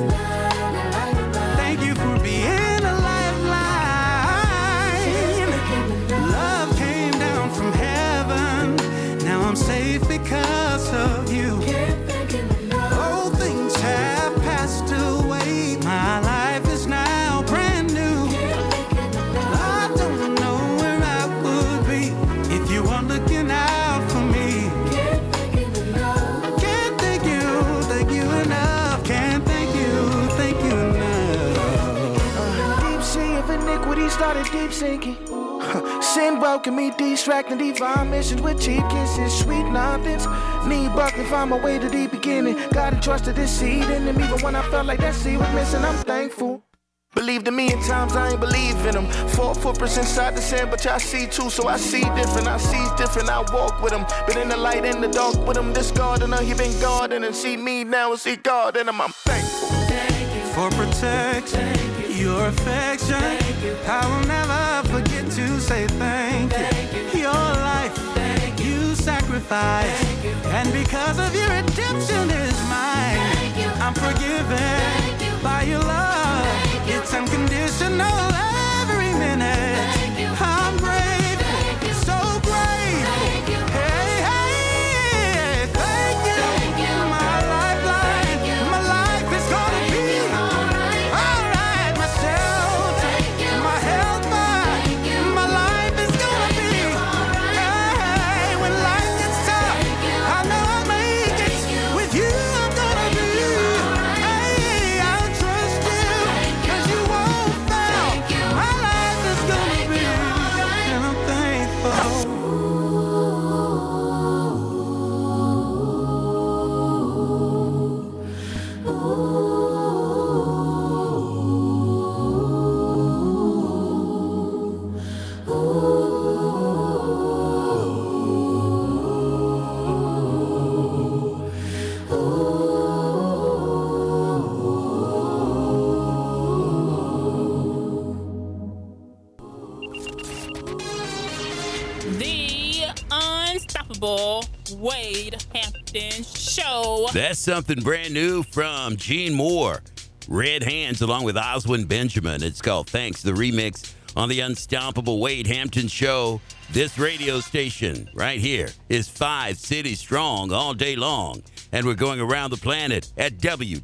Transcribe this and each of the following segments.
Thank you for being a lifeline. Love came down from heaven. Now I'm safe because of you. Old things have passed away. My life is now brand new. I don't know where I would be if you weren't looking out for me. Can't thank you enough. Can't thank you enough. Deep sea of iniquity started deep sinking. Sin welcomed me, distracting divine missions with cheap kisses, sweet nothings. Need buckling, find my way to the beginning. God entrusted this seed in him, even when I felt like that seed was missing. I'm thankful. Believed in me in times I ain't believe in them. 4 footprints inside the sand, but y'all see too, so I see different. I see different, I walk with him. Been in the light, in the dark with him. This gardener, he been gardening. And see me now and see God in him. I'm thankful. Thank you for protection, your affection. I will never forget to say thank you. Your life, you sacrificed, and because of your redemption is mine. I'm forgiven by your love. It's unconditional every minute. I'm grateful, so grateful. Hey, hey, thank you. My lifeline, my life is gonna be alright. My shelter, my health, my life is gonna be. Hey, when life gets tough, I know I'll make it. With you, I'm gonna be. Hey, I'll trust you, 'cause you won't fail. My life is gonna be, and I'm thankful. The Unstoppable Wade Hampton Show. That's something brand new from Gene Moore. Red Hands along with Oswin Benjamin. It's called Thanks, the remix on the Unstoppable Wade Hampton Show. This radio station right here is 5 cities strong all day long. And we're going around the planet at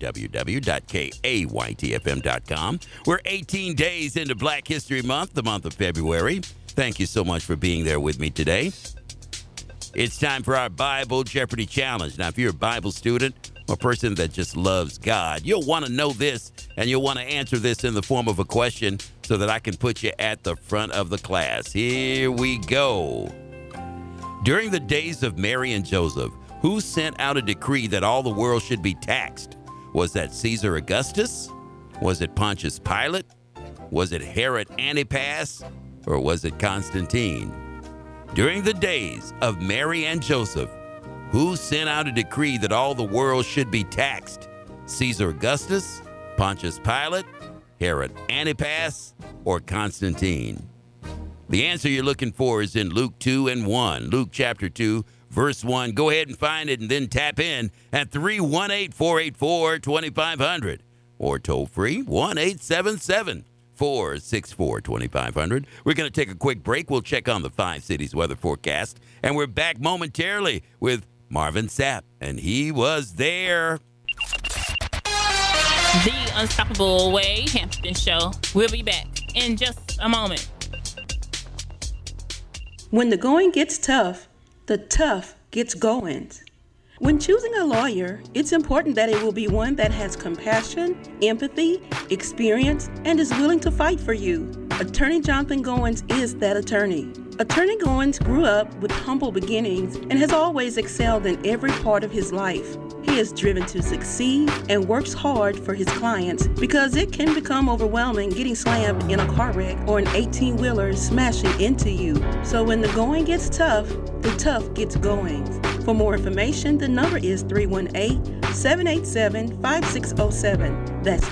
www.kaytfm.com. We're 18 days into Black History Month, the month of February. Thank you so much for being there with me today. It's time for our Bible Jeopardy Challenge. Now, if you're a Bible student or a person that just loves God, you'll want to know this, and you'll want to answer this in the form of a question so that I can put you at the front of the class. Here we go. During the days of Mary and Joseph, who sent out a decree that all the world should be taxed? Was that Caesar Augustus? Was it Pontius Pilate? Was it Herod Antipas? Or was it Constantine? During the days of Mary and Joseph, who sent out a decree that all the world should be taxed? Caesar Augustus, Pontius Pilate, Herod Antipas, or Constantine? The answer you're looking for is in Luke 2 and 1. Luke chapter 2, verse 1. Go ahead and find it and then tap in at 318-484-2500 or toll free 1-877-464-2500. We're going to take a quick break. We'll check on the 5 cities weather forecast, and we're back momentarily with Marvin Sapp, and he was there. The Unstoppable Wade Hampton Show. We'll be back in just a moment. When the going gets tough, the tough gets going. When choosing a lawyer, it's important that it will be one that has compassion, empathy, experience, and is willing to fight for you. Attorney Jonathan Goins is that attorney. Attorney Goins grew up with humble beginnings and has always excelled in every part of his life. He is driven to succeed and works hard for his clients because it can become overwhelming getting slammed in a car wreck or an 18-wheeler smashing into you. So when the going gets tough, the tough gets going. For more information, the number is 318-787-5607. That's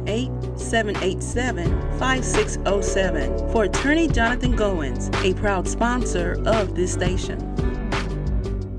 318-787-5607. For Attorney Jonathan Goins, a proud sponsor of this station.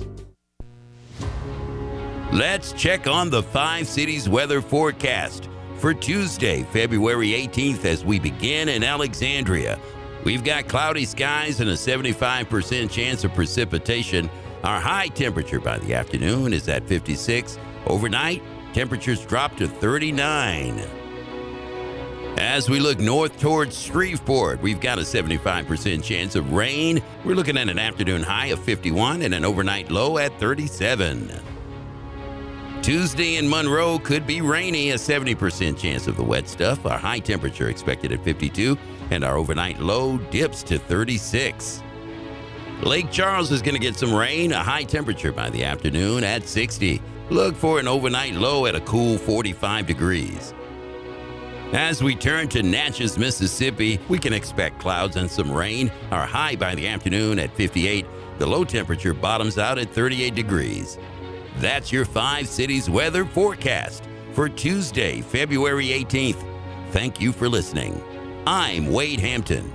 Let's check on the 5 cities weather forecast for Tuesday, February 18th, as we begin in Alexandria. We've got cloudy skies and a 75% chance of precipitation. Our high temperature by the afternoon is at 56. Overnight, temperatures drop to 39. As we look north towards Shreveport, we've got a 75% chance of rain. We're looking at an afternoon high of 51 and an overnight low at 37. Tuesday in Monroe could be rainy, a 70% chance of the wet stuff. Our high temperature expected at 52, and our overnight low dips to 36. Lake Charles is going to get some rain, a high temperature by the afternoon at 60. Look for an overnight low at a cool 45 degrees. As we turn to Natchez, Mississippi, we can expect clouds and some rain. Our high by the afternoon at 58. The low temperature bottoms out at 38 degrees. That's your 5 cities weather forecast for Tuesday, February 18th. Thank you for listening. I'm Wade Hampton.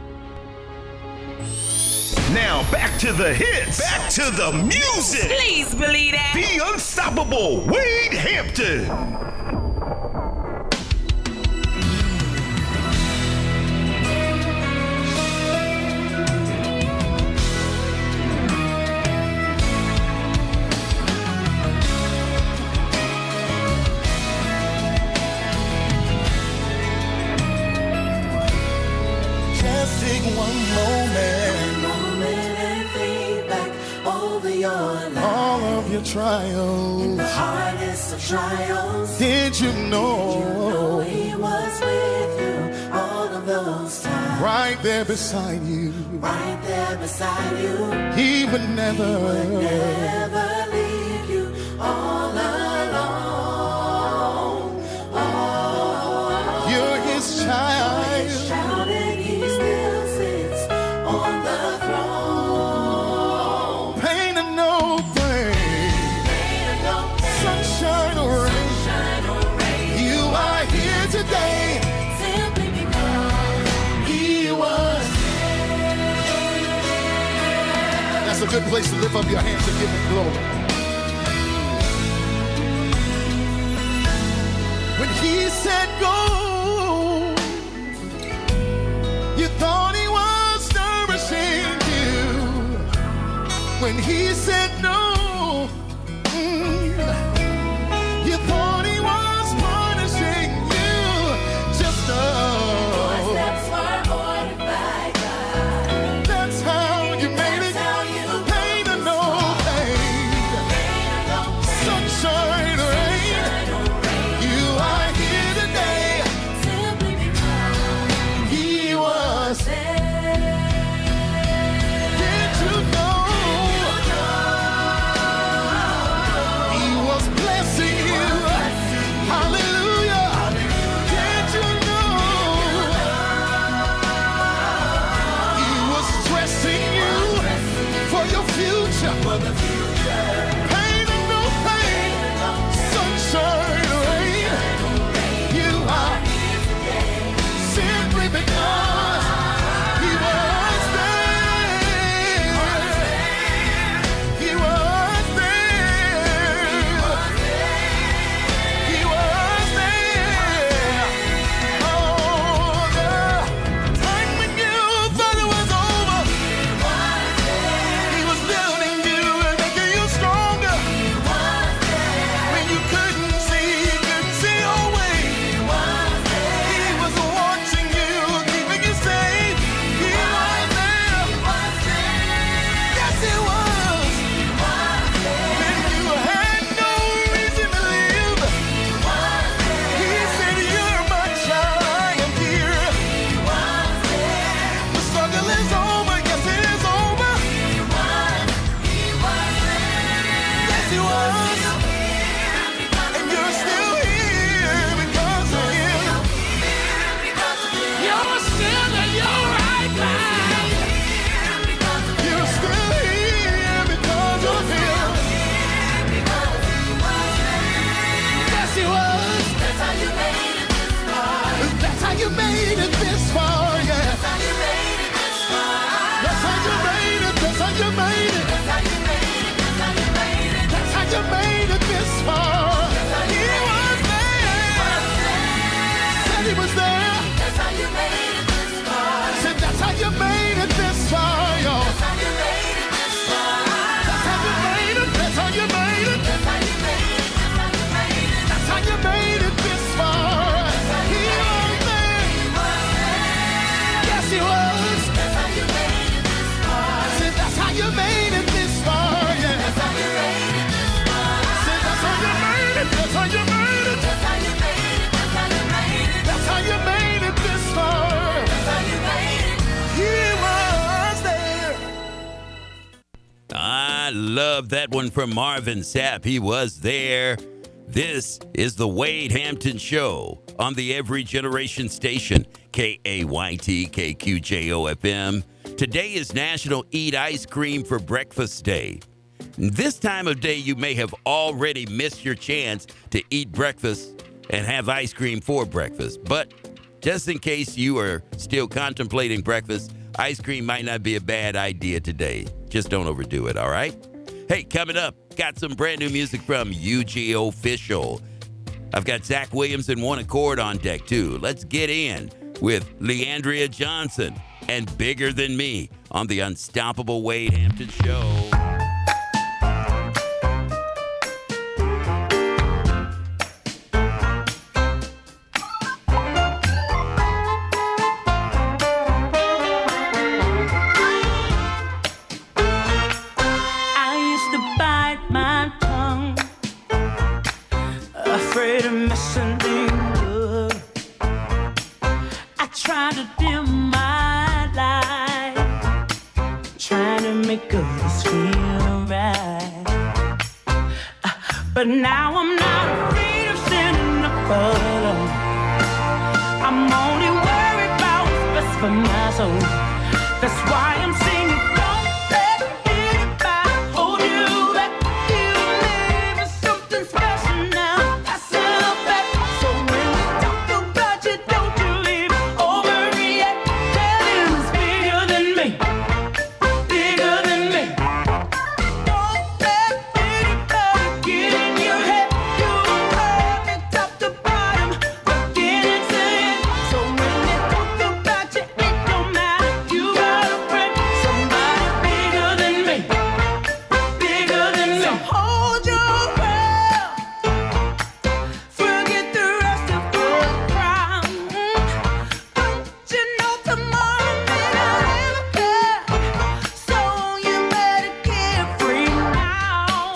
Now back to the hits. Back to the music. Please believe that. The unstoppable Wade Hampton. Take one moment and think back over your life. All of your trials, in the hardest of trials. Did you know He was with you all of those times? Right there beside you. Right there beside you. He would never leave you all alone. Oh, you're His child. A good place to lift up your hands and give Him glory. When He said go, you thought He was nourishing you. When He said no, you thought He was punishing you. Just know your steps were ordered by God. That's how you made it. love that one from Marvin Sapp. He was there. This is the Wade Hampton Show on the Every Generation station, KAYT KQJO-FM. Today is National Eat Ice Cream for Breakfast Day. This time of day, you may have already missed your chance to eat breakfast and have ice cream for breakfast. But just in case you are still contemplating breakfast, ice cream might not be a bad idea today. Just don't overdo it, all right? Hey, coming up, got some brand new music from UG Official. I've got Zach Williams and One Accord on deck, too. Let's get in with Leandria Johnson and Bigger Than Me on the Unstoppable Wade Hampton Show. But now I'm not afraid of standing up alone. I'm only worried about what's best for my soul. That's why I'm singing. Don't let anybody hold you back. You live in something special now. That's a fact. So when we talk about you, don't you leave it overreact. Tell him it's bigger than me. Bigger than me. Don't let anybody get in your head. You're perfect top to bottom, beginning to end. So when they talk about you, it don't matter. You got a friend, somebody bigger than me, bigger than me. So hold your breath, forget the rest of the crowd. Don't you know tomorrow may not ever care? So you better get free now.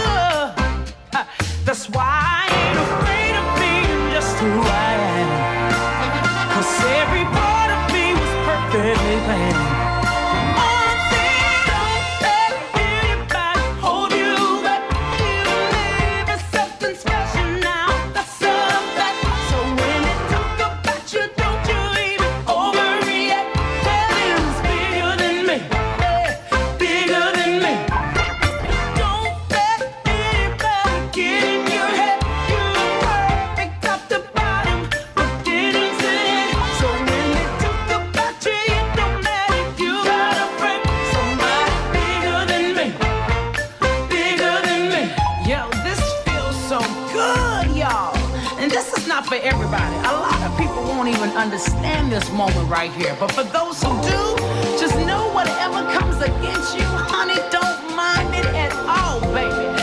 That's why I ain't afraid of being just who I am. 'Cause every part of me was perfectly planned. One thing, don't let anybody hold you back. You live in something special now. That's a fact. So when they talk about you, don't you leave it overreact. Tell him it's bigger than me, bigger than me. Don't let anybody get in your head. You're perfect top to bottom, beginning to end. So when they talk about you, it don't matter. You got a friend, somebody bigger than me, bigger than me. Yo, this feels so good, y'all. And this is not for everybody. A lot of people won't even understand this moment right here. But for those who do, just know whatever comes against you, honey, don't mind it at all, baby.